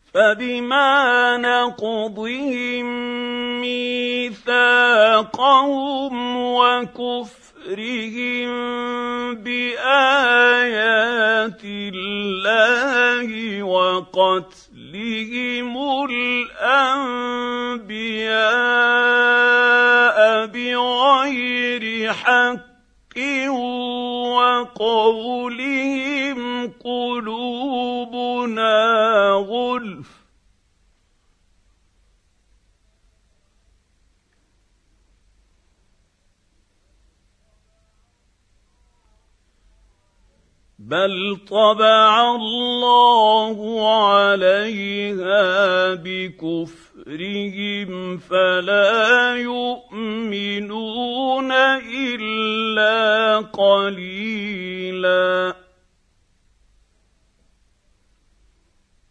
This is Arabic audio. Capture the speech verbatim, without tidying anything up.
فبما نقضهم ميثاقهم وكفرهم بآيات الله وقتلهم الأنبياء بغير حق وقولهم قلوبنا غلف بل طبع الله عليها بكفرهم فلا يؤمنون إلا قليلاً.